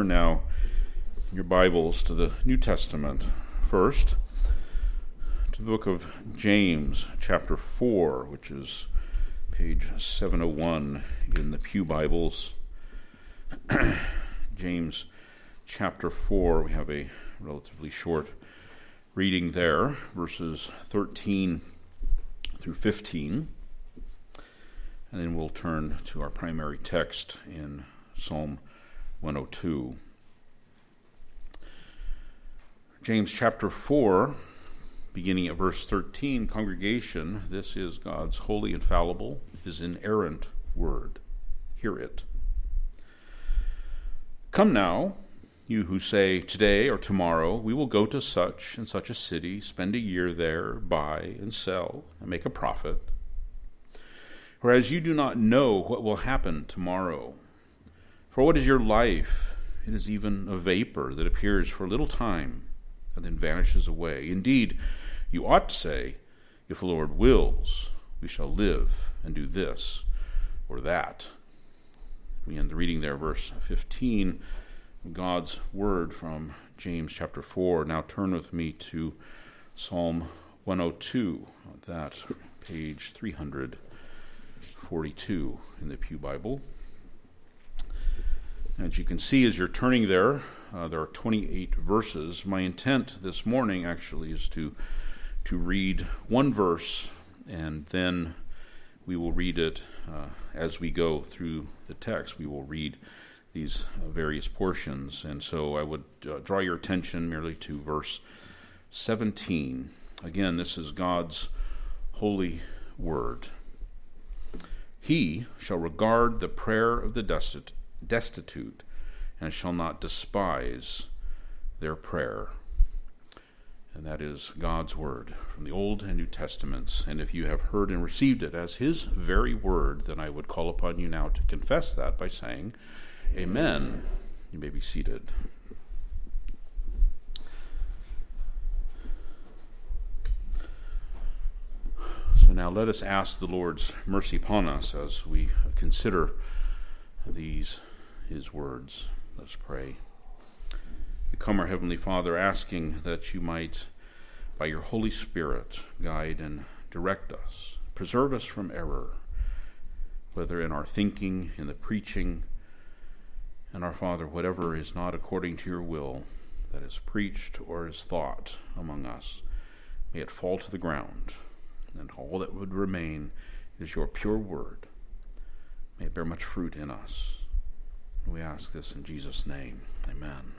turn now in your Bibles to the New Testament. First, to the book of James, chapter 4, which is page 701 in the Pew Bibles. James chapter 4, we have a relatively short reading there, verses 13 through 15. And then we'll turn to our primary text in Psalm 102. James chapter 4, beginning at verse 13, congregation, this is God's holy, infallible, his inerrant word. Hear it. Come now, you who say, today or tomorrow we will go to such and such a city, spend a year there, buy and sell, and make a profit. Whereas you do not know what will happen tomorrow. For what is your life? It is even a vapor that appears for a little time and then vanishes away. Indeed, you ought to say, if the Lord wills, we shall live and do this or that. We end the reading there, verse 15, God's word from James chapter 4. Now turn with me to Psalm 102, that page 342 in the Pew Bible. As you can see, as you're turning there are 28 verses. My intent this morning actually is to read one verse, and then we will read it as we go through the text. We will read these various portions, and so I would draw your attention merely to verse 17. Again, this is God's holy word. He shall regard the prayer of the destitute and shall not despise their prayer. And that is God's word from the Old and New Testaments. And if you have heard and received it as his very word, then I would call upon you now to confess that by saying, Amen. You may be seated. So now let us ask the Lord's mercy upon us as we consider his words. Let's pray. We come, our Heavenly Father, asking that you might, by your Holy Spirit, guide and direct us, preserve us from error, whether in our thinking, in the preaching, and our Father, whatever is not according to your will that is preached or is thought among us, may it fall to the ground, and all that would remain is your pure word. May it bear much fruit in us. We ask this in Jesus' name. Amen.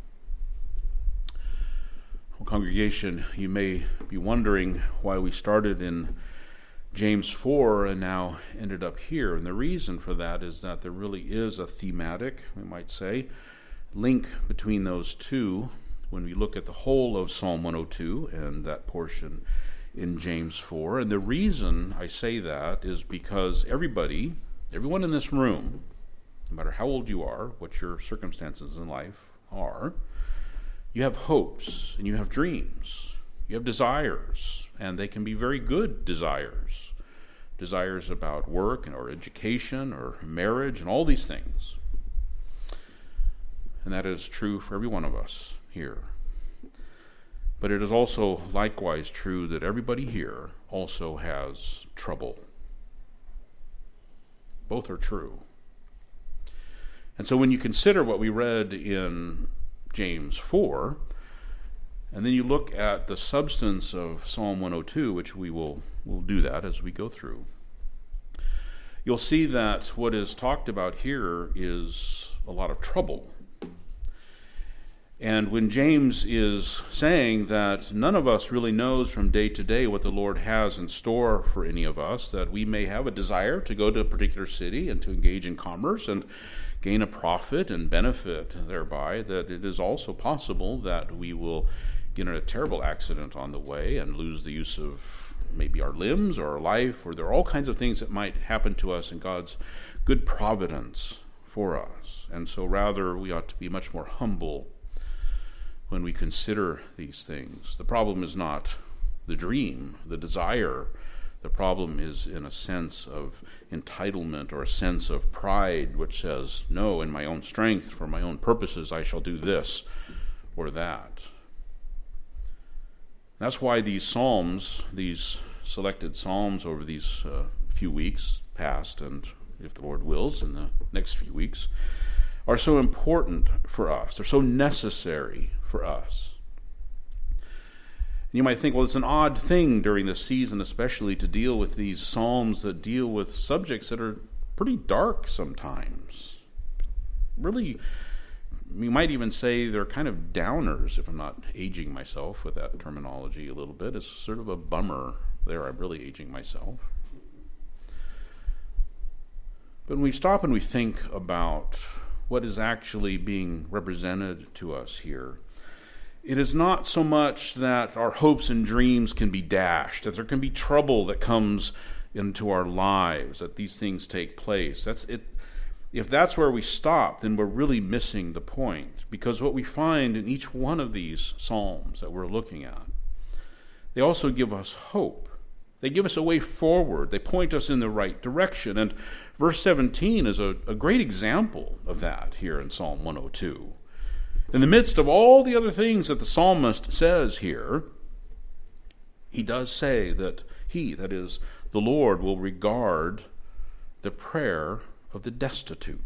Well, congregation, you may be wondering why we started in James 4 and now ended up here. And the reason for that is that there really is a thematic, we might say, link between those two when we look at the whole of Psalm 102 and that portion in James 4. And the reason I say that is because everyone in this room, no matter how old you are, what your circumstances in life are, you have hopes and you have dreams. You have desires, and they can be very good desires. Desires about work or education or marriage and all these things. And that is true for every one of us here. But it is also likewise true that everybody here also has trouble. Both are true. And so when you consider what we read in James 4, and then you look at the substance of Psalm 102, which we'll do that as we go through, you'll see that what is talked about here is a lot of trouble. And when James is saying that none of us really knows from day to day what the Lord has in store for any of us, that we may have a desire to go to a particular city and to engage in commerce and gain a profit and benefit thereby, that it is also possible that we will get in a terrible accident on the way and lose the use of maybe our limbs or our life, or there are all kinds of things that might happen to us in God's good providence for us. And so rather we ought to be much more humble when we consider these things. The problem is not the dream, the desire The problem is in a sense of entitlement or a sense of pride, which says, no, in my own strength, for my own purposes, I shall do this or that. That's why these psalms, these selected psalms over these few weeks past, and if the Lord wills, in the next few weeks, are so important for us. They're so necessary for us. And you might think, well, it's an odd thing during this season, especially to deal with these psalms that deal with subjects that are pretty dark sometimes. Really, you might even say they're kind of downers, if I'm not aging myself with that terminology a little bit. It's sort of a bummer there. I'm really aging myself. But when we stop and we think about what is actually being represented to us here, it is not so much that our hopes and dreams can be dashed, that there can be trouble that comes into our lives, that these things take place. That's it. If that's where we stop, then we're really missing the point, because what we find in each one of these psalms that we're looking at, they also give us hope. They give us a way forward. They point us in the right direction. And verse 17 is a great example of that here in Psalm 102. In the midst of all the other things that the psalmist says here, he does say that he, that is, the Lord, will regard the prayer of the destitute.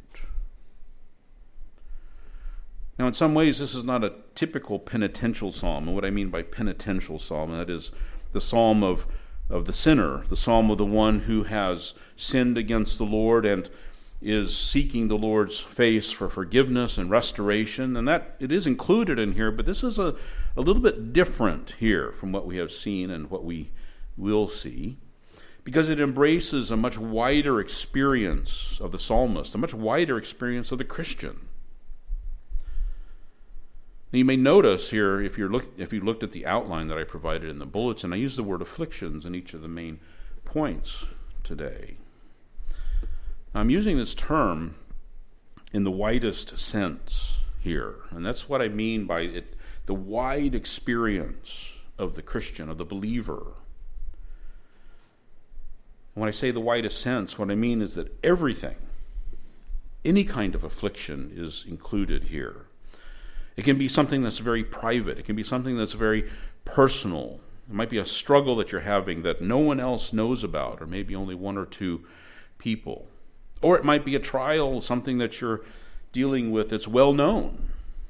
Now, in some ways, this is not a typical penitential psalm. And what I mean by penitential psalm, that is the psalm of the sinner, the psalm of the one who has sinned against the Lord and is seeking the Lord's face for forgiveness and restoration. And that it is included in here, but this is a little bit different here from what we have seen and what we will see, because it embraces a much wider experience of the psalmist, a much wider experience of the Christian. Now, you may notice here, if you looked at the outline that I provided in the bulletin, I used the word afflictions in each of the main points today. Now, I'm using this term in the widest sense here, and that's what I mean by it, the wide experience of the Christian, of the believer. When I say the widest sense, what I mean is that everything, any kind of affliction is included here. It can be something that's very private. It can be something that's very personal. It might be a struggle that you're having that no one else knows about, or maybe only one or two people. Or it might be a trial, something that you're dealing with that's well known.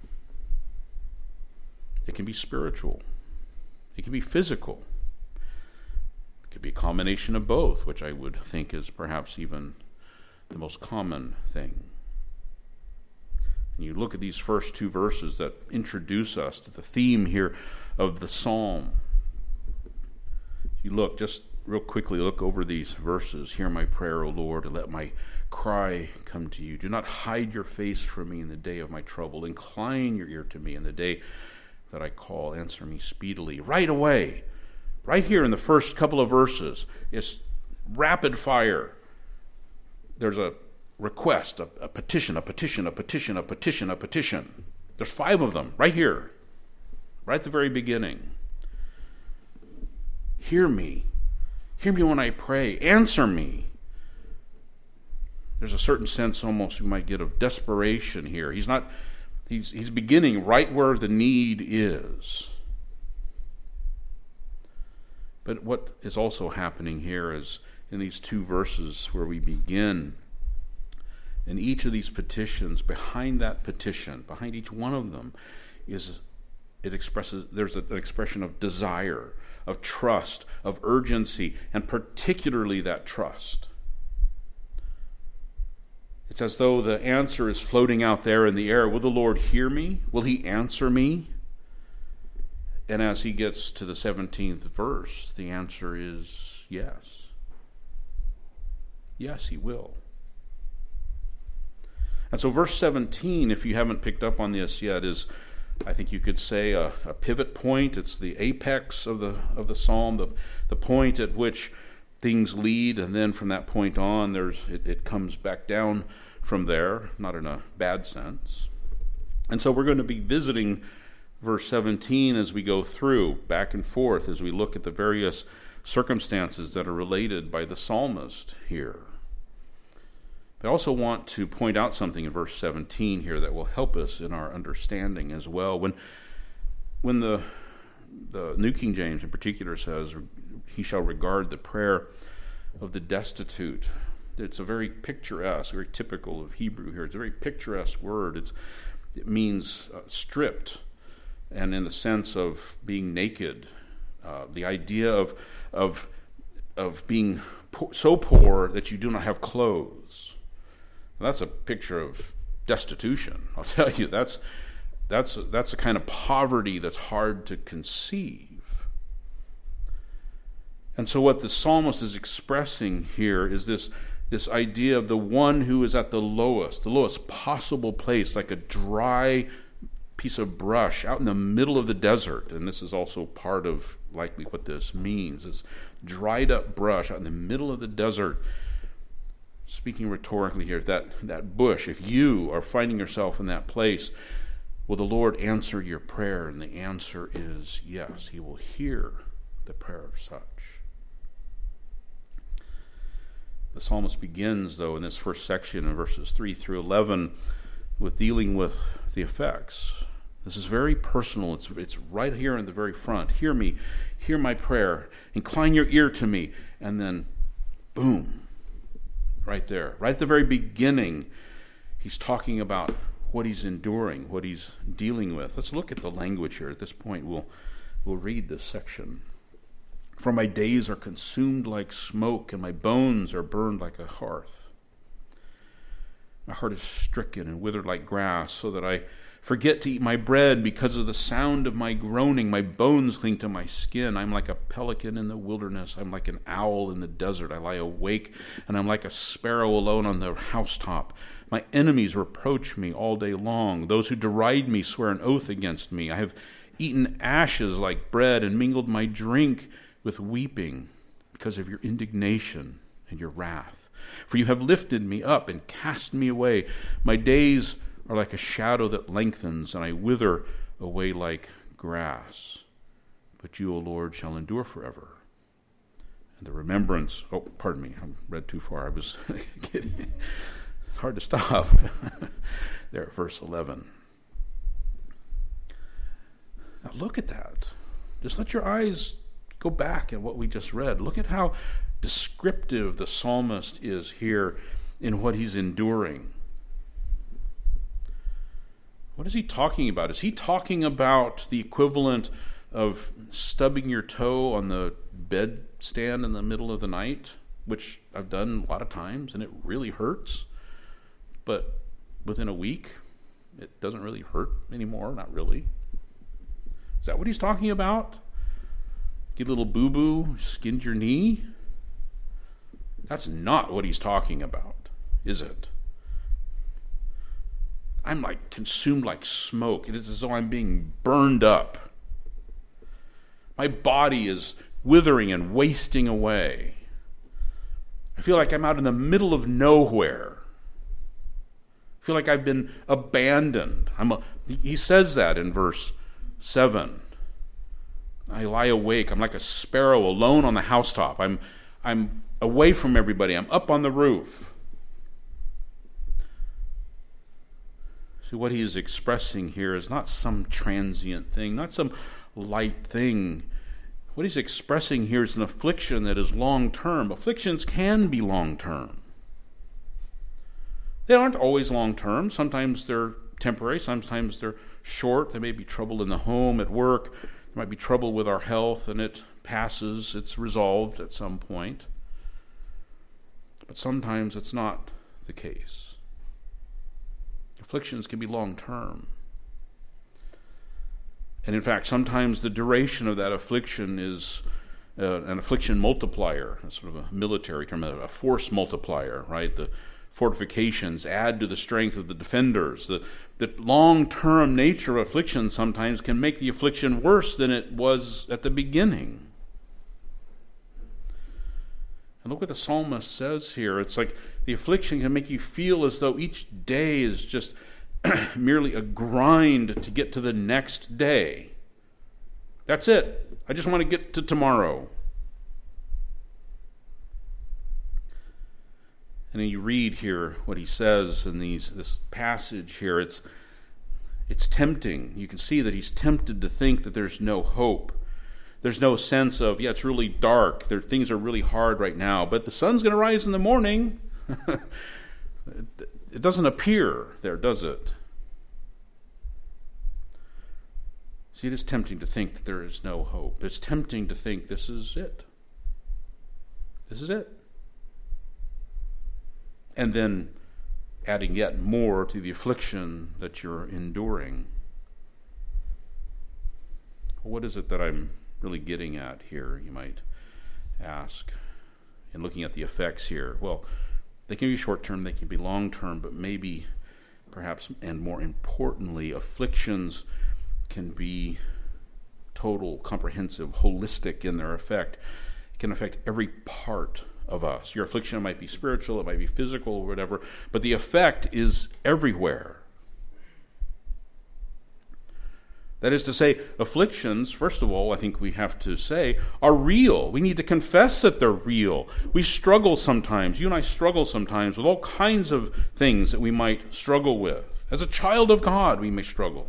It can be spiritual. It can be physical. It could be a combination of both, which I would think is perhaps even the most common thing. And you look at these first two verses that introduce us to the theme here of the psalm. You look, just real quickly, look over these verses. Hear my prayer, O Lord, and let my cry come to you. Do not hide your face from me in the day of my trouble. Incline your ear to me in the day that I call. Answer me speedily. Right away, right here in the first couple of verses, it's rapid fire. There's a request, a petition, a petition, a petition, a petition, a petition. There's 5 of them right here, right at the very beginning. Hear me. Hear me when I pray. Answer me. There's a certain sense almost you might get of desperation here. He's beginning right where the need is. But what is also happening here is in these 2 verses where we begin, in each of these petitions, behind that petition, behind each one of them, there's an expression of desire, of trust, of urgency, and particularly that trust. It's as though the answer is floating out there in the air. Will the Lord hear me? Will he answer me? And as he gets to the 17th verse, the answer is yes. Yes, he will. And so verse 17, if you haven't picked up on this yet, is, I think you could say, a pivot point. It's the apex of the psalm, the point at which things lead, and then from that point on, it comes back down from there, not in a bad sense. And so we're going to be visiting verse 17 as we go through, back and forth, as we look at the various circumstances that are related by the psalmist here. But I also want to point out something in verse 17 here that will help us in our understanding as well. When the New King James in particular says, he shall regard the prayer of the destitute, it's a very picturesque, very typical of Hebrew here. It's a very picturesque word. It means stripped, and in the sense of being naked. The idea of being so poor that you do not have clothes. That's a picture of destitution. I'll tell you, that's a kind of poverty that's hard to conceive. And so what the psalmist is expressing here is this idea of the one who is at the lowest possible place, like a dry piece of brush out in the middle of the desert. And this is also part of likely what this means, this dried up brush out in the middle of the desert. Speaking rhetorically here, that bush, if you are finding yourself in that place, will the Lord answer your prayer? And the answer is yes, he will hear the prayer of such. The psalmist begins, though, in this first section in verses 3 through 11 with dealing with the effects. This is very personal. It's right here in the very front. Hear me, hear my prayer, incline your ear to me, and then boom. Right there, right at the very beginning, he's talking about what he's enduring, what he's dealing with. Let's look at the language here. At this point, we'll read this section. For my days are consumed like smoke, and my bones are burned like a hearth. My heart is stricken and withered like grass, so that I forget to eat my bread because of the sound of my groaning. My bones cling to my skin. I'm like a pelican in the wilderness. I'm like an owl in the desert. I lie awake, and I'm like a sparrow alone on the housetop. My enemies reproach me all day long. Those who deride me swear an oath against me. I have eaten ashes like bread and mingled my drink with weeping because of your indignation and your wrath. For you have lifted me up and cast me away. My days are like a shadow that lengthens, and I wither away like grass. But you, O Lord, shall endure forever. And the remembrance, I read too far. I was kidding. It's hard to stop. There at verse 11. Now look at that. Just let your eyes go back at what we just read. Look at how descriptive the psalmist is here in what he's enduring. What is he talking about? Is he talking about the equivalent of stubbing your toe on the bedstand in the middle of the night, which I've done a lot of times, and it really hurts? But within a week, it doesn't really hurt anymore, not really. Is that what he's talking about? Get a little boo-boo, skinned your knee? That's not what he's talking about, is it? I'm like consumed like smoke. It is as though I'm being burned up. My body is withering and wasting away. I feel like I'm out in the middle of nowhere. I feel like I've been abandoned. He says that in verse 7. I lie awake. I'm like a sparrow alone on the housetop. I'm away from everybody. I'm up on the roof. See, what he is expressing here is not some transient thing, not some light thing. What he's expressing here is an affliction that is long-term. Afflictions can be long-term. They aren't always long-term. Sometimes they're temporary. Sometimes they're short. There may be trouble in the home, at work. There might be trouble with our health, and it passes. It's resolved at some point. But sometimes it's not the case. Afflictions can be long-term. And in fact, sometimes the duration of that affliction is an affliction multiplier. That's sort of a military term, a force multiplier, right? The fortifications add to the strength of the defenders. The long-term nature of affliction sometimes can make the affliction worse than it was at the beginning. And look what the psalmist says here. It's like the affliction can make you feel as though each day is just merely a grind to get to the next day. That's it. I just want to get to tomorrow. And then you read here what he says in this passage here. It's tempting. You can see that he's tempted to think that there's no hope. There's no sense of, it's really dark. Things are really hard right now, but the sun's going to rise in the morning. It doesn't appear there, does it? See, it is tempting to think that there is no hope. It's tempting to think this is it. This is it. And then adding yet more to the affliction that you're enduring. What is it that I'm really getting at here, you might ask, in looking at the effects here? Well, they can be short-term, they can be long-term, but maybe, perhaps, and more importantly, afflictions can be total, comprehensive, holistic in their effect. It can affect every part of us. Your affliction might be spiritual, it might be physical, or whatever, but the effect is everywhere. That is to say, afflictions, first of all, I think we have to say, are real. We need to confess that they're real. We struggle sometimes. You and I struggle sometimes with all kinds of things that we might struggle with. As a child of God, we may struggle.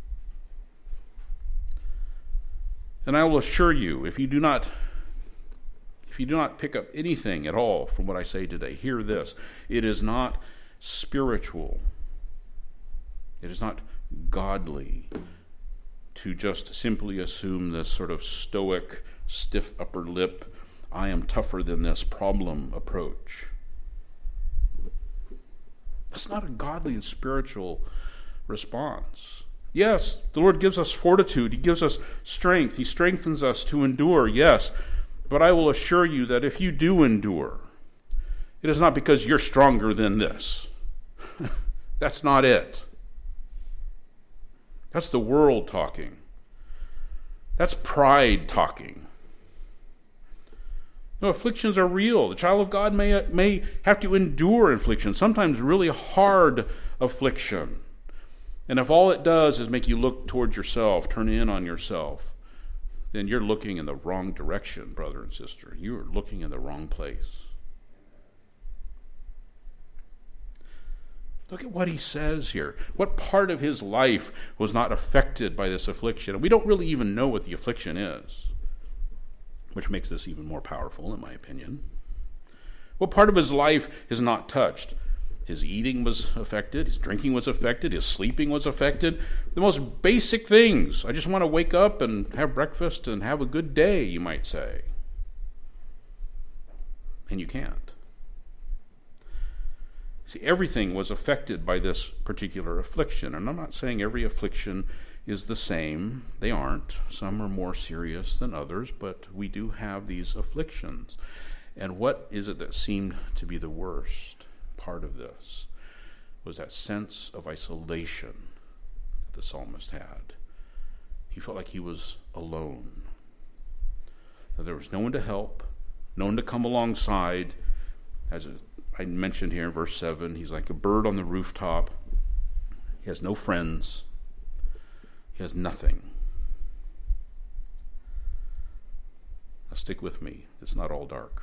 And I will assure you, if you do not pick up anything at all from what I say today, hear this. It is not spiritual. It is not godly to just simply assume this sort of stoic, stiff upper lip, I am tougher than this problem approach. That's not a godly and spiritual response. Yes, the Lord gives us fortitude. He gives us strength. He strengthens us to endure, yes. But I will assure you that if you do endure, it is not because you're stronger than this. That's not it. That's the world talking. That's pride talking. No, afflictions are real. The child of God may have to endure affliction, sometimes really hard affliction. And if all it does is make you look towards yourself, turn in on yourself, then you're looking in the wrong direction, brother and sister. You are looking in the wrong place. Look at what he says here. What part of his life was not affected by this affliction? And we don't really even know what the affliction is, which makes this even more powerful, in my opinion. What part of his life is not touched? His eating was affected, his drinking was affected, his sleeping was affected. The most basic things. I just want to wake up and have breakfast and have a good day, you might say. And you can't. See, everything was affected by this particular affliction. And I'm not saying every affliction is the same. They aren't. Some are more serious than others, but we do have these afflictions. And what is it that seemed to be the worst part of this? Was that sense of isolation that the psalmist had. He felt like he was alone. That there was no one to help, no one to come alongside. I mentioned here in verse 7, he's like a bird on the rooftop. He has no friends. He has nothing. Now stick with me. It's not all dark.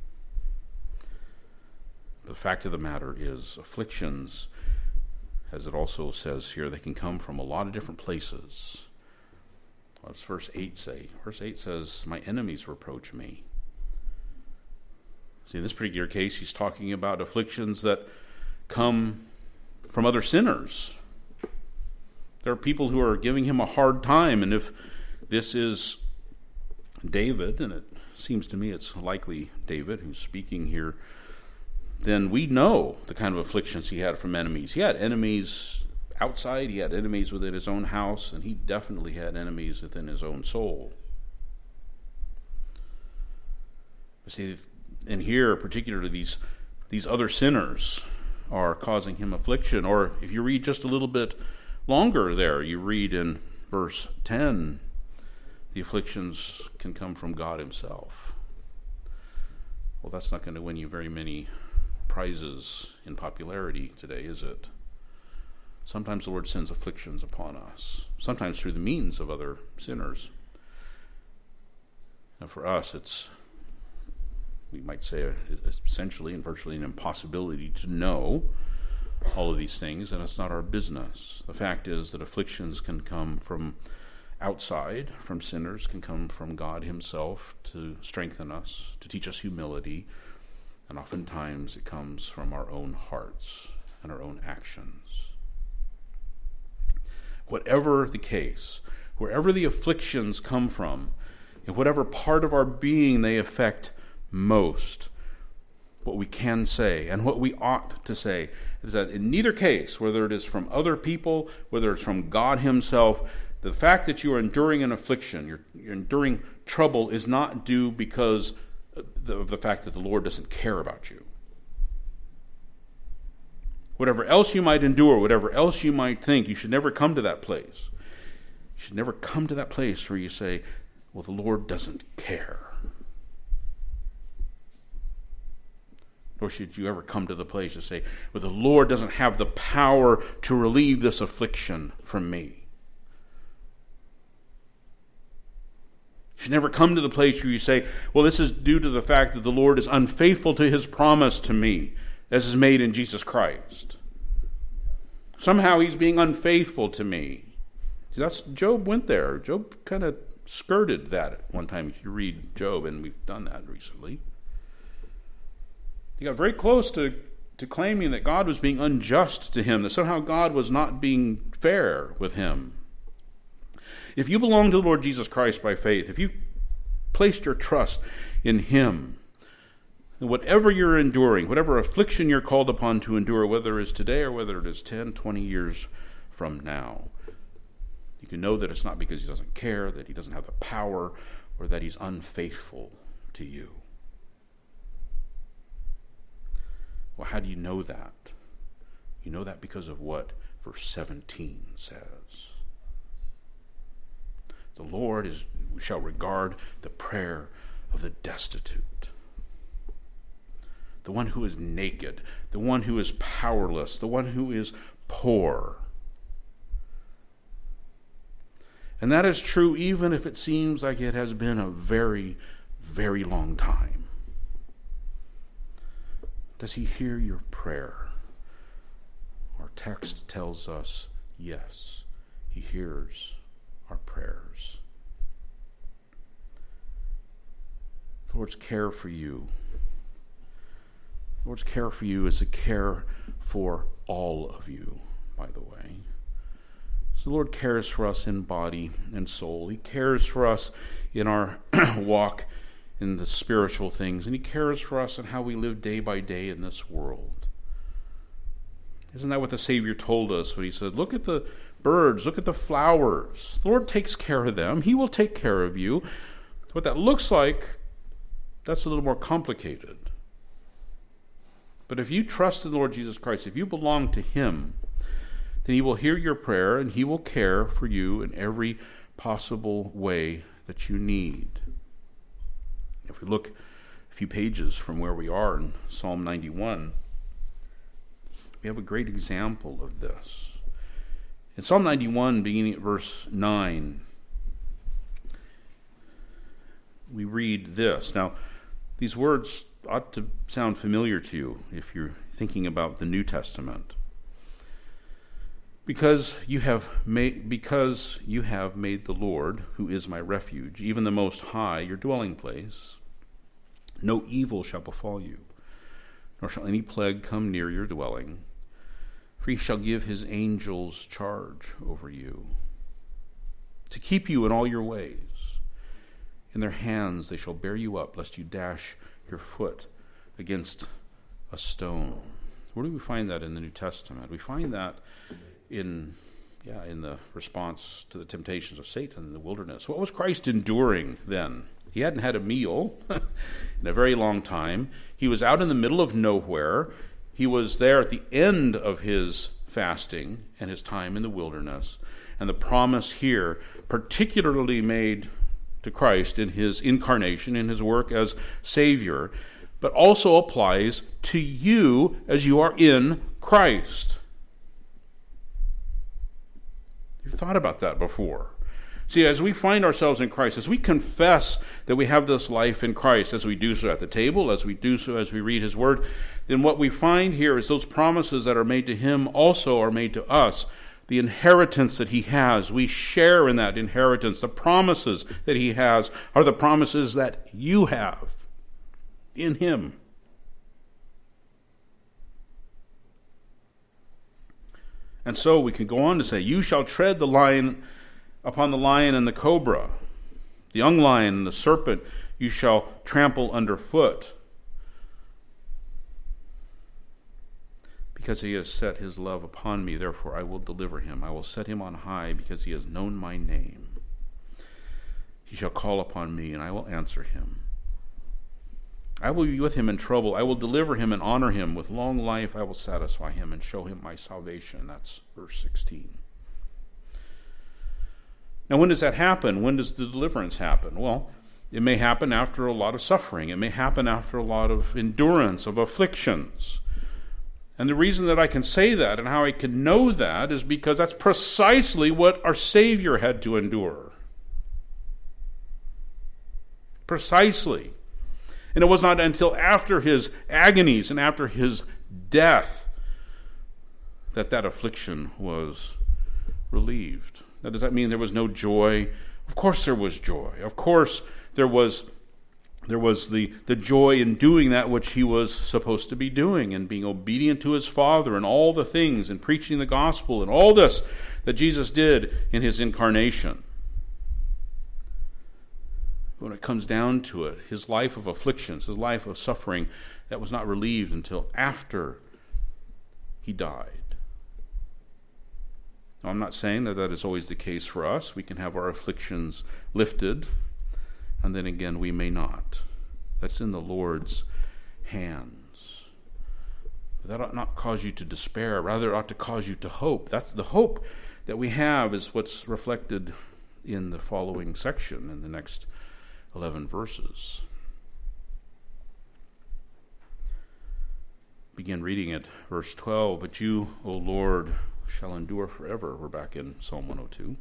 The fact of the matter is, afflictions, as it also says here, they can come from a lot of different places. What does verse 8 say? Verse 8 says, my enemies reproach me. See, in this particular case, he's talking about afflictions that come from other sinners. There are people who are giving him a hard time, and if this is David, and it seems to me it's likely David who's speaking here, then we know the kind of afflictions he had from enemies. He had enemies outside, he had enemies within his own house, and he definitely had enemies within his own soul. See, and here, particularly these other sinners are causing him affliction. Or if you read just a little bit longer there, you read in verse 10, the afflictions can come from God himself. Well, that's not going to win you very many prizes in popularity today, is it? Sometimes the Lord sends afflictions upon us, sometimes through the means of other sinners. And for us, we might say, essentially and virtually an impossibility to know all of these things, and it's not our business. The fact is that afflictions can come from outside, from sinners, can come from God himself to strengthen us, to teach us humility, and oftentimes it comes from our own hearts and our own actions. Whatever the case, wherever the afflictions come from, in whatever part of our being they affect most, what we can say and what we ought to say is that in neither case, whether it is from other people, whether it's from God himself, the fact that you are enduring an affliction, you're enduring trouble, is not due because of the fact that the Lord doesn't care about you. Whatever else you might endure, whatever else you might think, you should never come to that place. You should never come to that place where you say, well, the Lord doesn't care. Nor should you ever come to the place to say, well, the Lord doesn't have the power to relieve this affliction from me. You should never come to the place where you say, well, this is due to the fact that the Lord is unfaithful to his promise to me, as is made in Jesus Christ. Somehow he's being unfaithful to me. See, that's Job went there. Job kind of skirted that at one time. If you read Job, and we've done that recently, he got very close to claiming that God was being unjust to him, that somehow God was not being fair with him. If you belong to the Lord Jesus Christ by faith, if you placed your trust in him, whatever you're enduring, whatever affliction you're called upon to endure, whether it is today or whether it is 10, 20 years from now, you can know that it's not because he doesn't care, that he doesn't have the power, or that he's unfaithful to you. Well, how do you know that? You know that because of what verse 17 says. The Lord shall regard the prayer of the destitute, the one who is naked, the one who is powerless, the one who is poor. And that is true even if it seems like it has been a very, very long time. Does he hear your prayer? Our text tells us, yes, he hears our prayers. The Lord's care for you. The Lord's care for you is a care for all of you, by the way. So the Lord cares for us in body and soul. He cares for us in our walk in the spiritual things, and he cares for us in how we live day by day in this world. Isn't that what the Savior told us when he said, look at the birds, look at the flowers. The Lord takes care of them. He will take care of you. What that looks like, that's a little more complicated. But if you trust in the Lord Jesus Christ, if you belong to him, then he will hear your prayer and he will care for you in every possible way that you need. If we look a few pages from where we are in Psalm 91, we have a great example of this. In Psalm 91, beginning at verse 9, we read this. Now, these words ought to sound familiar to you if you're thinking about the New Testament. Because you have made the Lord, who is my refuge, even the Most High, your dwelling place, no evil shall befall you, nor shall any plague come near your dwelling. For he shall give his angels charge over you, to keep you in all your ways. In their hands they shall bear you up, lest you dash your foot against a stone. Where do we find that in the New Testament? We find that in the response to the temptations of Satan in the wilderness. What was Christ enduring then? He hadn't had a meal in a very long time. He was out in the middle of nowhere. He was there at the end of his fasting and his time in the wilderness. And the promise here, particularly made to Christ in his incarnation, in his work as Savior, but also applies to you as you are in Christ. You've thought about that before. See, as we find ourselves in Christ, as we confess that we have this life in Christ, as we do so at the table, as we do so as we read his word, then what we find here is those promises that are made to him also are made to us. The inheritance that he has, we share in that inheritance. The promises that he has are the promises that you have in him. And so we can go on to say, you shall tread the lion upon the lion and the cobra, the young lion and the serpent you shall trample underfoot, because he has set his love upon me, therefore I will deliver him. I will set him on high, because he has known my name. He shall call upon me, and I will answer him. I will be with him in trouble. I will deliver him and honor him. With long life I will satisfy him and show him my salvation. That's verse 16. Now, when does that happen? When does the deliverance happen? Well, it may happen after a lot of suffering. It may happen after a lot of endurance, of afflictions. And the reason that I can say that and how I can know that is because that's precisely what our Savior had to endure. Precisely. And it was not until after his agonies and after his death that that affliction was relieved. Now, does that mean there was no joy? Of course there was joy. Of course there was the joy in doing that which he was supposed to be doing, and being obedient to his Father, and all the things, and preaching the gospel, and all this that Jesus did in his incarnation. When it comes down to it, his life of afflictions, his life of suffering, that was not relieved until after he died. Now, I'm not saying that that is always the case for us. We can have our afflictions lifted, and then again we may not. That's in the Lord's hands. That ought not cause you to despair. Rather, it ought to cause you to hope. That's the hope that we have, is what's reflected in the following section, in the next 11 verses. Begin reading at verse 12. But you, O Lord, shall endure forever. We're back in Psalm 102.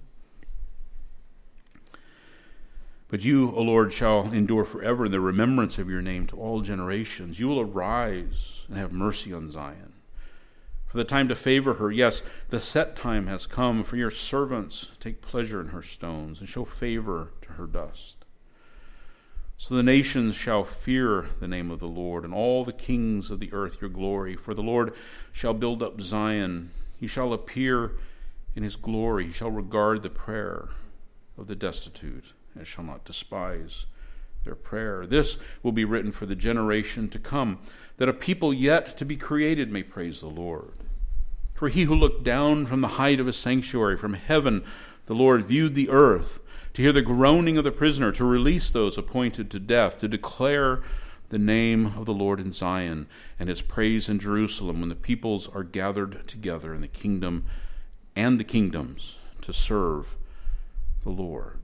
But you, O Lord, shall endure forever in the remembrance of your name to all generations. You will arise and have mercy on Zion. For the time to favor her, yes, the set time has come. For your servants take pleasure in her stones, and show favor to her dust. So the nations shall fear the name of the Lord, and all the kings of the earth your glory. For the Lord shall build up Zion. He shall appear in his glory. He shall regard the prayer of the destitute, and shall not despise their prayer. This will be written for the generation to come, that a people yet to be created may praise the Lord. For he who looked down from the height of his sanctuary, from heaven, the Lord viewed the earth, to hear the groaning of the prisoner, to release those appointed to death, to declare the name of the Lord in Zion, and his praise in Jerusalem, when the peoples are gathered together in the kingdom and the kingdoms to serve the Lord.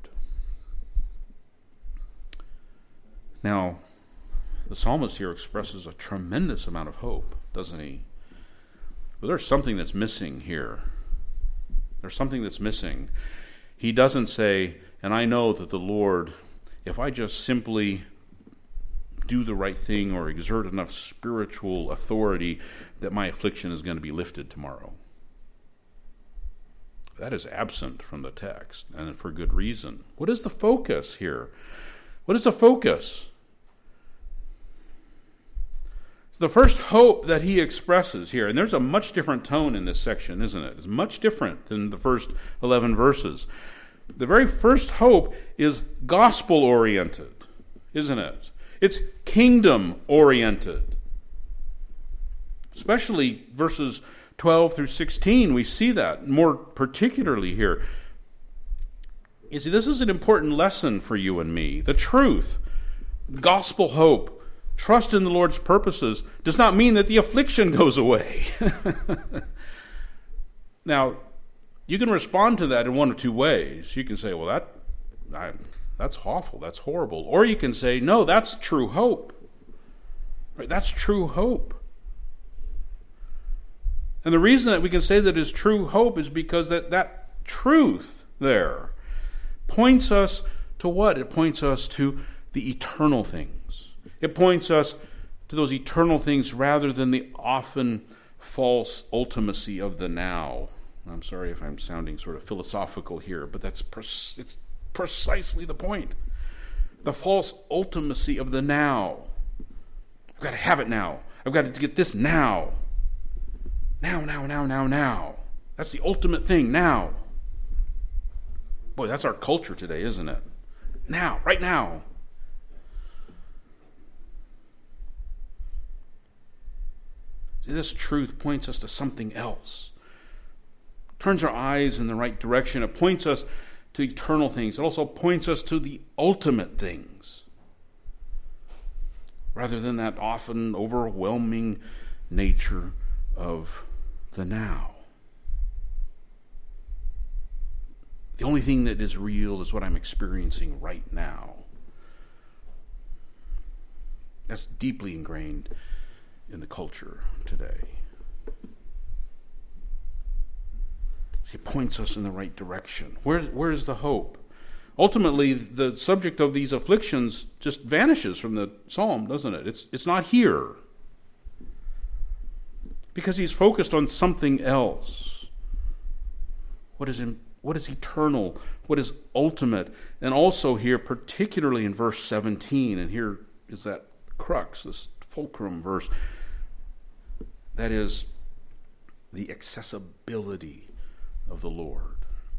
Now, the psalmist here expresses a tremendous amount of hope, doesn't he? But there's something that's missing here. There's something that's missing. He doesn't say, and I know that the Lord, if I just simply do the right thing or exert enough spiritual authority, that my affliction is going to be lifted tomorrow. That is absent from the text, and for good reason. What is the focus here? What is the focus? So the first hope that he expresses here, and there's a much different tone in this section, isn't it? It's much different than the first 11 verses. The very first hope is gospel-oriented, isn't it? It's kingdom-oriented. Especially verses 12 through 16, we see that more particularly here. You see, this is an important lesson for you and me. The truth, gospel hope, trust in the Lord's purposes does not mean that the affliction goes away. Now, you can respond to that in one of two ways. You can say, well, that's awful, that's horrible. Or you can say, no, that's true hope. Right? That's true hope. And the reason that we can say that is true hope is because that truth there points us to what? It points us to the eternal things. It points us to those eternal things rather than the often false ultimacy of the now. I'm sorry if I'm sounding sort of philosophical here, but it's precisely the point. The false ultimacy of the now. I've got to have it now. I've got to get this now. Now. That's the ultimate thing, now. Boy, that's our culture today, isn't it? Now, right now. See, this truth points us to something else. Turns our eyes in the right direction. It points us to eternal things. It also points us to the ultimate things, rather than that often overwhelming nature of the now. The only thing that is real is what I'm experiencing right now. That's deeply ingrained in the culture today. It points us in the right direction. Where is the hope? Ultimately, the subject of these afflictions just vanishes from the psalm, doesn't it? It's not here. Because he's focused on something else. What is eternal? What is ultimate? And also here, particularly in verse 17, and here is that crux, this fulcrum verse, that is the accessibility of the Lord.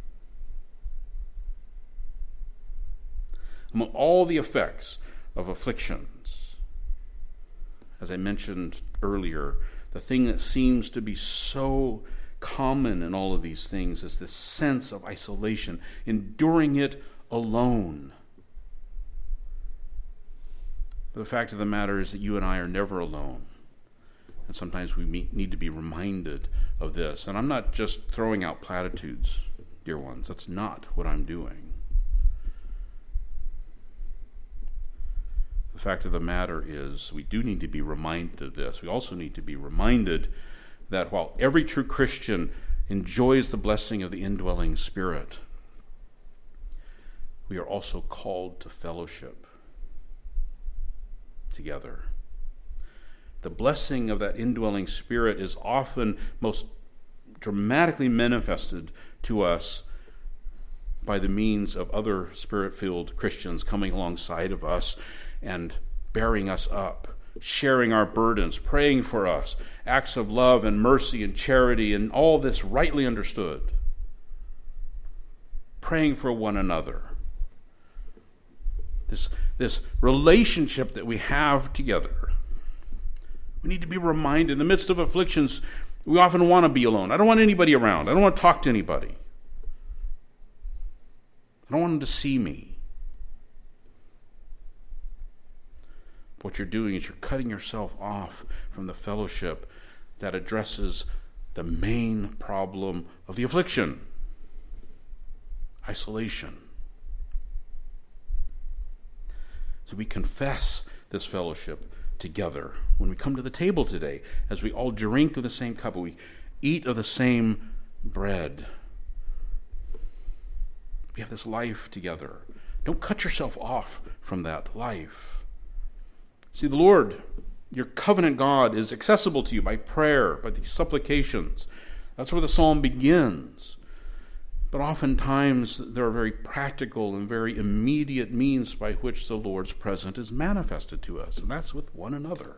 Among all the effects of afflictions, as I mentioned earlier, the thing that seems to be so common in all of these things is this sense of isolation, enduring it alone. But the fact of the matter is that you and I are never alone. And sometimes we need to be reminded of this. And I'm not just throwing out platitudes, dear ones. That's not what I'm doing. The fact of the matter is we do need to be reminded of this. We also need to be reminded that while every true Christian enjoys the blessing of the indwelling Spirit, we are also called to fellowship together. The blessing of that indwelling Spirit is often most dramatically manifested to us by the means of other Spirit-filled Christians coming alongside of us and bearing us up, sharing our burdens, praying for us, acts of love and mercy and charity, and all this rightly understood. Praying for one another. This relationship that we have together. We need to be reminded in the midst of afflictions, we often want to be alone. I don't want anybody around. I don't want to talk to anybody. I don't want them to see me. What you're doing is you're cutting yourself off from the fellowship that addresses the main problem of the affliction: isolation. So we confess this fellowship together when we come to the table today, as we all drink of the same cup, we eat of the same bread. We have this life together. Don't cut yourself off from that life. See, the Lord, your covenant God, is accessible to you by prayer, by these supplications. That's where the psalm begins. But oftentimes there are very practical and very immediate means by which the Lord's presence is manifested to us, and that's with one another.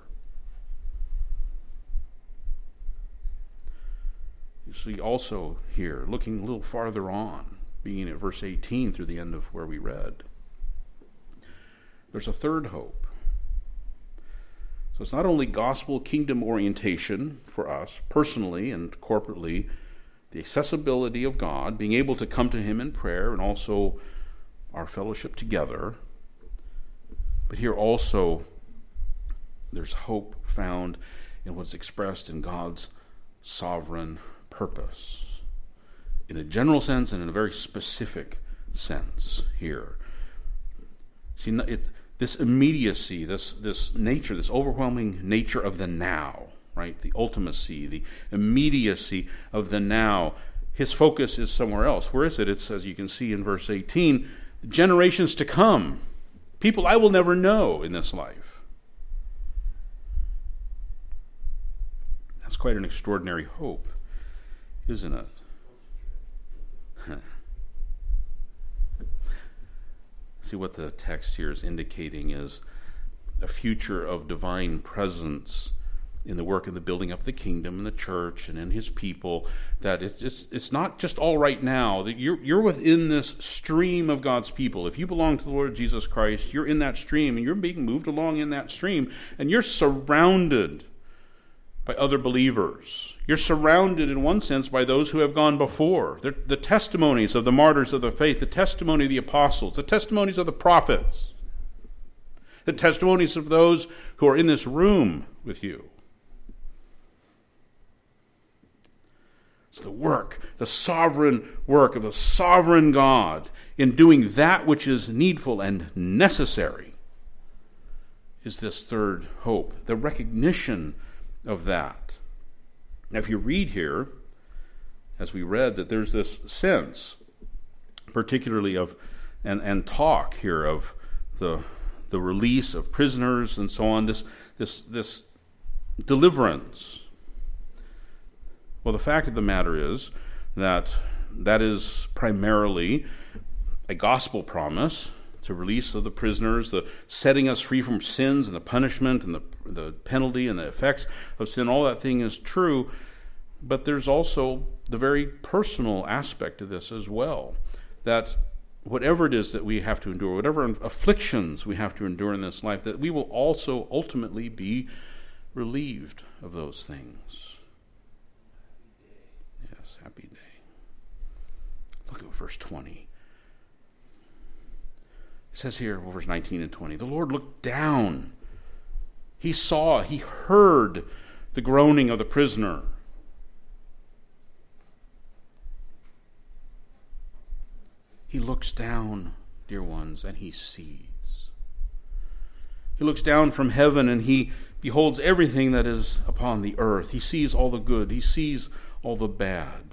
You see also here, looking a little farther on, beginning at verse 18 through the end of where we read, there's a third hope. So it's not only gospel kingdom orientation for us personally and corporately, the accessibility of God, being able to come to Him in prayer, and also our fellowship together. But here also, there's hope found in what's expressed in God's sovereign purpose, in a general sense and in a very specific sense here. See, this immediacy, this nature, this overwhelming nature of the now, right? The ultimacy, the immediacy of the now his focus is somewhere else. Where is it? It's, as you can see in verse 18, generations to come, people I will never know in this life. That's quite an extraordinary hope, isn't it? See, what the text here is indicating is a future of divine presence in the work of the building up of the kingdom and the church and in his people, that it's not just all right now, that you're within this stream of God's people. If you belong to the Lord Jesus Christ, you're in that stream, and you're being moved along in that stream, and you're surrounded by other believers. You're surrounded, in one sense, by those who have gone before. The testimonies of the martyrs of the faith, the testimony of the apostles, the testimonies of the prophets, the testimonies of those who are in this room with you. It's the work, the sovereign work of the sovereign God in doing that which is needful and necessary is this third hope, the recognition of that. Now, if you read here, as we read, that there's this sense, particularly of, and talk here of the release of prisoners and so on, this deliverance. Well, the fact of the matter is that is primarily a gospel promise. It's a release of the prisoners, the setting us free from sins and the punishment and the penalty and the effects of sin. All that thing is true, but there's also the very personal aspect of this as well, that whatever it is that we have to endure, whatever afflictions we have to endure in this life, that we will also ultimately be relieved of those things. Happy day. Look at verse 20. It says here, verse 19 and 20, the Lord looked down. He saw, he heard the groaning of the prisoner. He looks down, dear ones, and he sees. He looks down from heaven and he beholds everything that is upon the earth. He sees all the good. He sees all the bad.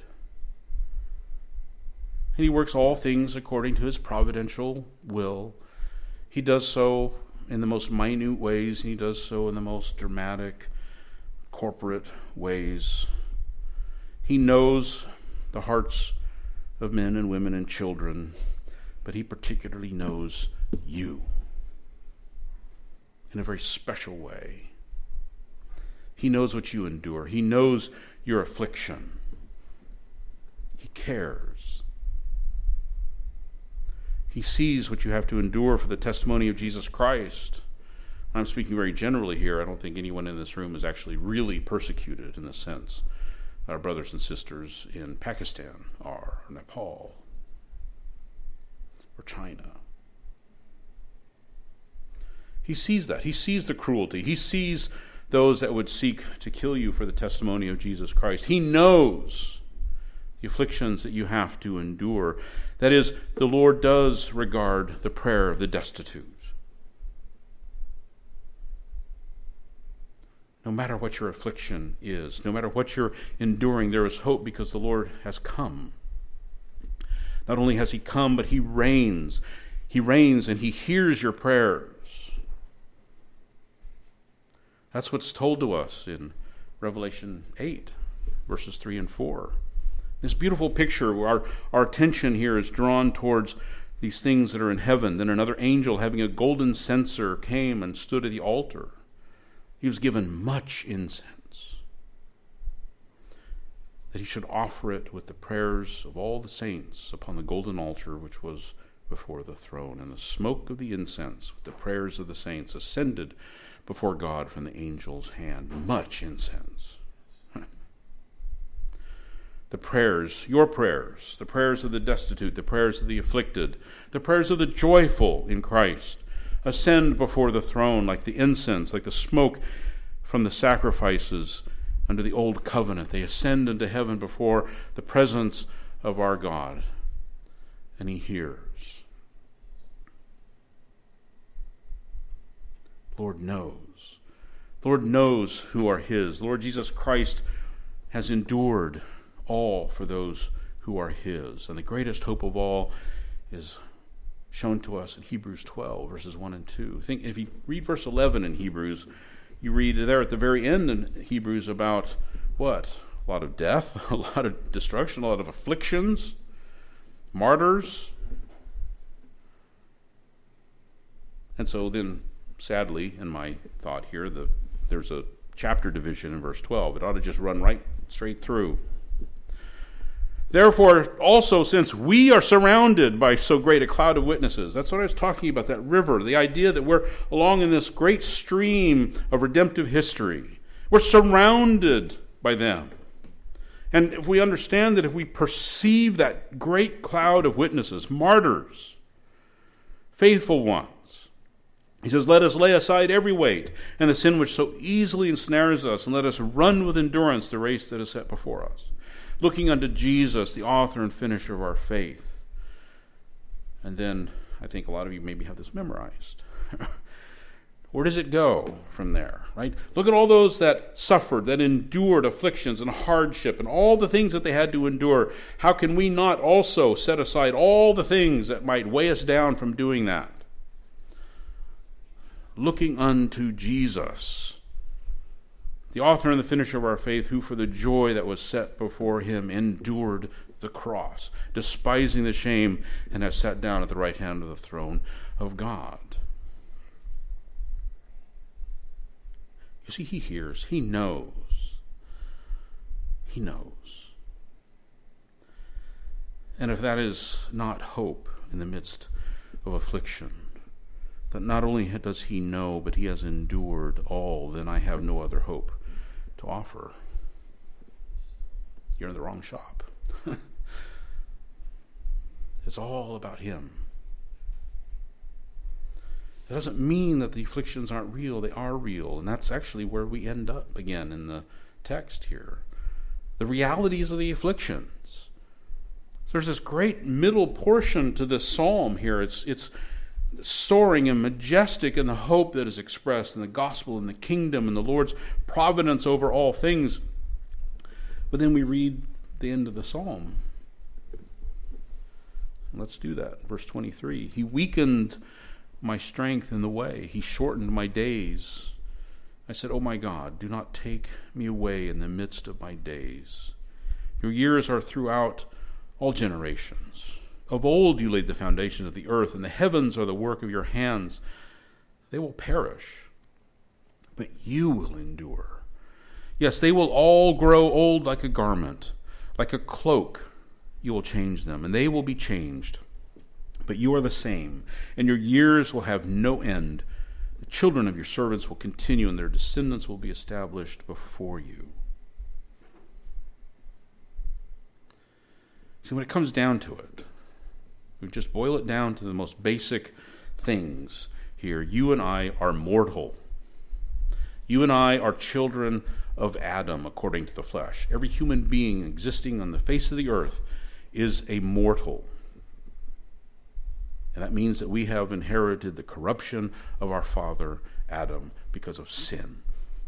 And he works all things according to his providential will. He does so in the most minute ways, and he does so in the most dramatic, corporate ways. He knows the hearts of men and women and children, but he particularly knows you in a very special way. He knows what you endure. He knows your affliction. He cares. He sees what you have to endure for the testimony of Jesus Christ. I'm speaking very generally here. I don't think anyone in this room is actually really persecuted in the sense that our brothers and sisters in Pakistan are, or Nepal, or China. He sees that. He sees the cruelty. He sees those that would seek to kill you for the testimony of Jesus Christ. He knows the afflictions that you have to endure. That is, the Lord does regard the prayer of the destitute. No matter what your affliction is, no matter what you're enduring, there is hope because the Lord has come. Not only has he come, but he reigns. He reigns and he hears your prayers. That's what's told to us in Revelation 8, verses 3 and 4. This beautiful picture where our attention here is drawn towards these things that are in heaven. Then another angel having a golden censer came and stood at the altar. He was given much incense, that he should offer it with the prayers of all the saints upon the golden altar which was before the throne. And the smoke of the incense with the prayers of the saints ascended before God from the angel's hand. Much incense. The prayers, your prayers, the prayers of the destitute, the prayers of the afflicted, the prayers of the joyful in Christ ascend before the throne like the incense, like the smoke from the sacrifices under the old covenant. They ascend into heaven before the presence of our God, and he hears. Lord knows. Lord knows who are his. Lord Jesus Christ has endured all for those who are his. And the greatest hope of all is shown to us in Hebrews 12, verses 1 and 2. Think, if you read verse 11 in Hebrews, you read there at the very end in Hebrews about what? A lot of death, a lot of destruction, a lot of afflictions, martyrs. And so then, sadly, in my thought here, there's a chapter division in verse 12. It ought to just run right straight through. Therefore, also, since we are surrounded by so great a cloud of witnesses, that's what I was talking about, that river, the idea that we're along in this great stream of redemptive history. We're surrounded by them. And if we understand that, if we perceive that great cloud of witnesses, martyrs, faithful ones, he says, let us lay aside every weight and the sin which so easily ensnares us, and let us run with endurance the race that is set before us, looking unto Jesus, the author and finisher of our faith. And then I think a lot of you maybe have this memorized. Where does it go from there, right? Look at all those that suffered, that endured afflictions and hardship and all the things that they had to endure. How can we not also set aside all the things that might weigh us down from doing that? Looking unto Jesus, the author and the finisher of our faith, who for the joy that was set before him endured the cross, despising the shame, and has sat down at the right hand of the throne of God. You see, he hears, he knows. He knows. And if that is not hope in the midst of affliction, that not only does he know, but he has endured all, then I have no other hope to offer. You're in the wrong shop. It's all about him. That doesn't mean that the afflictions aren't real. They are real. And that's actually where we end up again in the text here. The realities of the afflictions. So there's this great middle portion to this psalm here. It's soaring and majestic in the hope that is expressed in the gospel and the kingdom and the Lord's providence over all things. But then we read the end of the psalm. Let's do that. Verse 23. He weakened my strength in the way. He shortened my days. I said, "Oh my God, do not take me away in the midst of my days. Your years are throughout all generations. Of old you laid the foundation of the earth, and the heavens are the work of your hands. They will perish, but you will endure. Yes, they will all grow old like a garment. Like a cloak you will change them, and they will be changed. But you are the same, and your years will have no end. The children of your servants will continue, and their descendants will be established before you." See, when it comes down to it, we just boil it down to the most basic things here. You and I are mortal. You and I are children of Adam, according to the flesh. Every human being existing on the face of the earth is a mortal. And that means that we have inherited the corruption of our father Adam because of sin.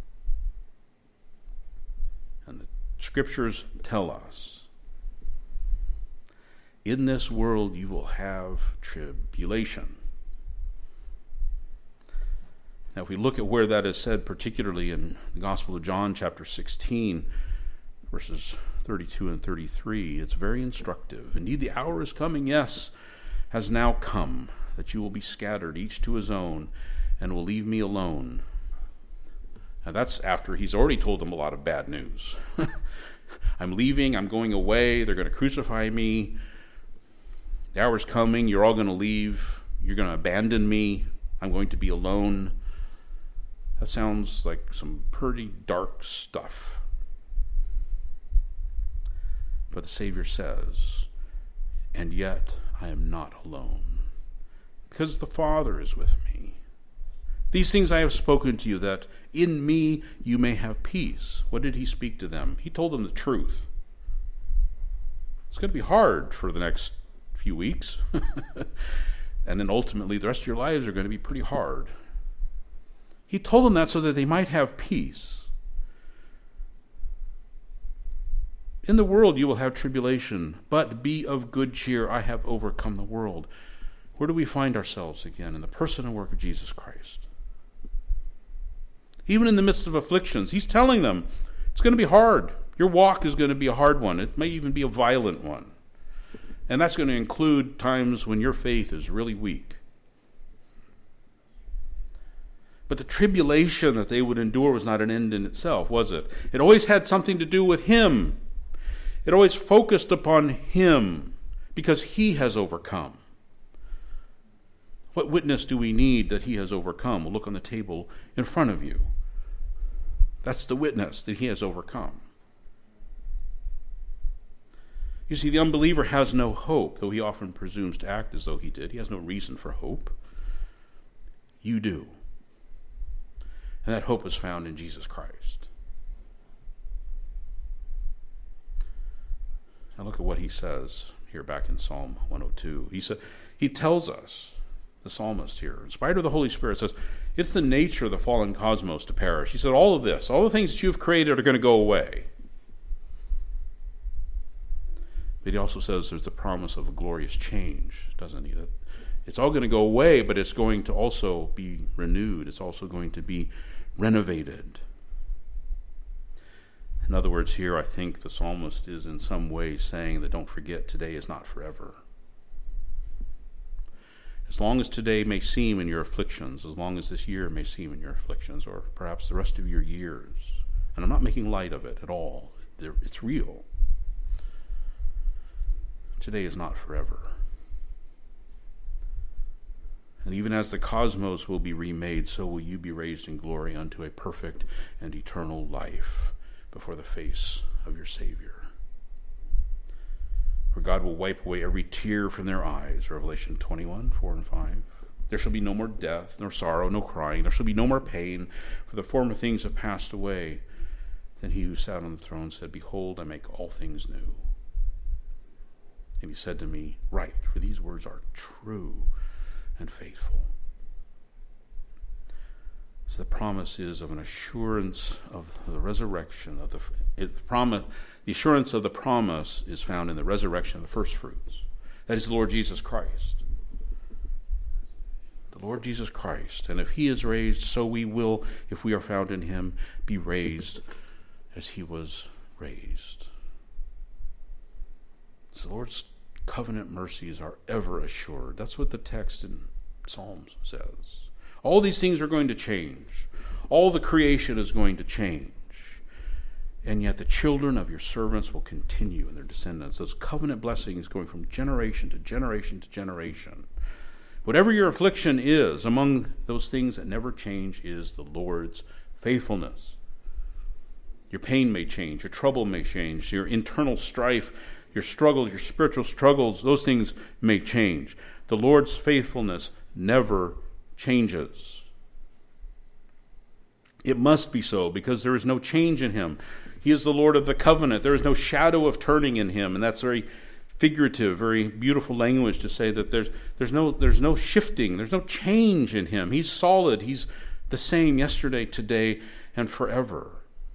And the scriptures tell us, in this world you will have tribulation. Now, if we look at where that is said, particularly in the Gospel of John, chapter 16, verses 32 and 33, it's very instructive. Indeed, the hour is coming, yes, has now come, that you will be scattered, each to his own, and will leave me alone. Now, that's after he's already told them a lot of bad news. I'm leaving, I'm going away, they're going to crucify me. The hour's coming, you're all going to leave, you're going to abandon me, I'm going to be alone. That sounds like some pretty dark stuff. But the Savior says, "And yet I am not alone, because the Father is with me. These things I have spoken to you, that in me you may have peace." What did he speak to them? He told them the truth. It's going to be hard for the next few weeks. And then ultimately the rest of your lives are going to be pretty hard. He told them that so that they might have peace. In the world you will have tribulation, but be of good cheer. I have overcome the world. Where do we find ourselves again? In the person and work of Jesus Christ. Even in the midst of afflictions, he's telling them it's going to be hard. Your walk is going to be a hard one. It may even be a violent one. And that's going to include times when your faith is really weak. But the tribulation that they would endure was not an end in itself, was it? It always had something to do with him. It always focused upon him because he has overcome. What witness do we need that he has overcome? We'll look on the table in front of you. That's the witness that he has overcome. You see, the unbeliever has no hope, though he often presumes to act as though he did. He has no reason for hope. You do. And that hope is found in Jesus Christ. Now look at what he says here back in Psalm 102. He tells us, the psalmist here, in spite of the Holy Spirit, says, it's the nature of the fallen cosmos to perish. He said, all of this, all the things that you've created are going to go away. But he also says there's the promise of a glorious change, doesn't he? That it's all going to go away, but it's going to also be renewed. It's also going to be renovated. In other words, here I think the psalmist is in some way saying that don't forget, today is not forever. As long as today may seem in your afflictions, as long as this year may seem in your afflictions, or perhaps the rest of your years, and I'm not making light of it at all, it's real. Today is not forever. And even as the cosmos will be remade, so will you be raised in glory unto a perfect and eternal life before the face of your Savior. For God will wipe away every tear from their eyes, Revelation 21, 4 and 5. There shall be no more death, nor sorrow, no crying. There shall be no more pain, for the former things have passed away. Then he who sat on the throne said, behold, I make all things new. And he said to me, write, for these words are true and faithful. So the promise is of an assurance of the resurrection of the assurance of the promise is found in the resurrection of the first fruits. That is the Lord Jesus Christ. The Lord Jesus Christ. And if he is raised, so we will, if we are found in him, be raised as he was raised. So the Lord's covenant mercies are ever assured. That's what the text in Psalms says. All these things are going to change. All the creation is going to change. And yet the children of your servants will continue in their descendants. Those covenant blessings going from generation to generation to generation. Whatever your affliction is, among those things that never change is the Lord's faithfulness. Your pain may change, your trouble may change, your internal strife, your struggles, your spiritual struggles, those things may change. The Lord's faithfulness never changes. It must be so because there is no change in him. He is the Lord of the covenant. There is no shadow of turning in him, and that's very figurative, very beautiful language to say that there's no shifting, there's no change in him. He's solid. He's the same yesterday, today, and forever.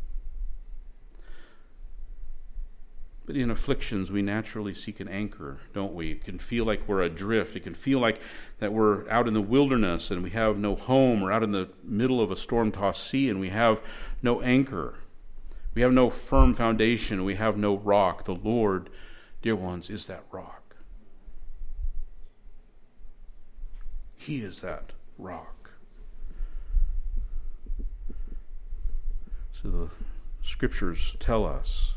But in afflictions, we naturally seek an anchor, don't we? It can feel like we're adrift. It can feel like that we're out in the wilderness and we have no home, or out in the middle of a storm-tossed sea and we have no anchor. We have no firm foundation. We have no rock. The Lord, dear ones, is that rock. He is that rock. So the scriptures tell us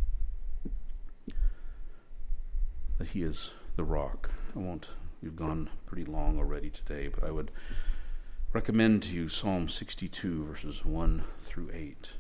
that he is the rock. We've gone pretty long already today, but I would recommend to you Psalm 62, verses 1 through 8,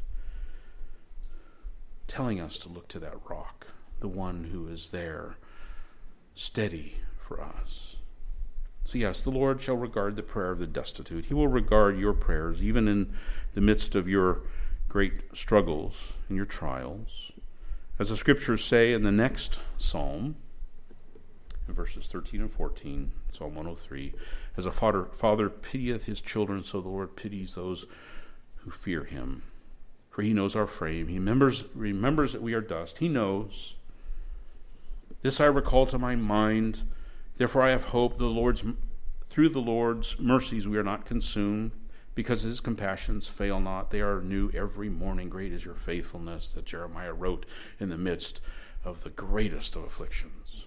telling us to look to that rock, the one who is there, steady for us. So yes, the Lord shall regard the prayer of the destitute. He will regard your prayers, even in the midst of your great struggles and your trials. As the scriptures say in the next psalm, in verses 13 and 14, Psalm 103, as a father pitieth his children, so the Lord pities those who fear him. for he knows our frame. He remembers that we are dust. He knows. This I recall to my mind. Therefore I have hope. Through the Lord's mercies we are not consumed, because his compassions fail not. They are new every morning. Great is your faithfulness, that Jeremiah wrote in the midst of the greatest of afflictions.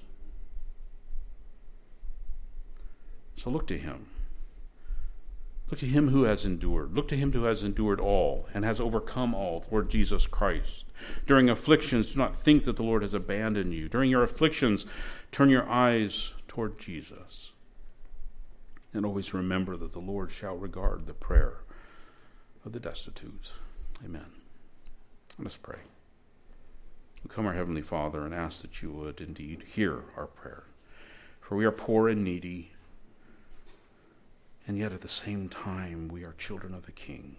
So look to him. Look to him who has endured. Look to him who has endured all and has overcome all, Lord Jesus Christ. During afflictions, do not think that the Lord has abandoned you. During your afflictions, turn your eyes toward Jesus. And always remember that the Lord shall regard the prayer of the destitute. Amen. Let us pray. We come, our Heavenly Father, and ask that you would indeed hear our prayer. For we are poor and needy, and yet at the same time we are children of the King.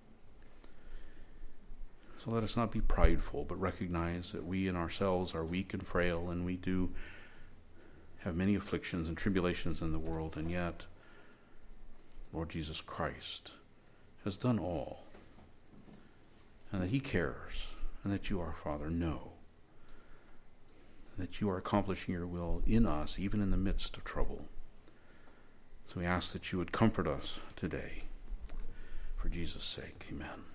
So let us not be prideful, but recognize that we in ourselves are weak and frail, and we do have many afflictions and tribulations in the world, and yet Lord Jesus Christ has done all, and that he cares, and that you, our Father, know, and that you are accomplishing your will in us, even in the midst of trouble. So we ask that you would comfort us today. For Jesus' sake, amen.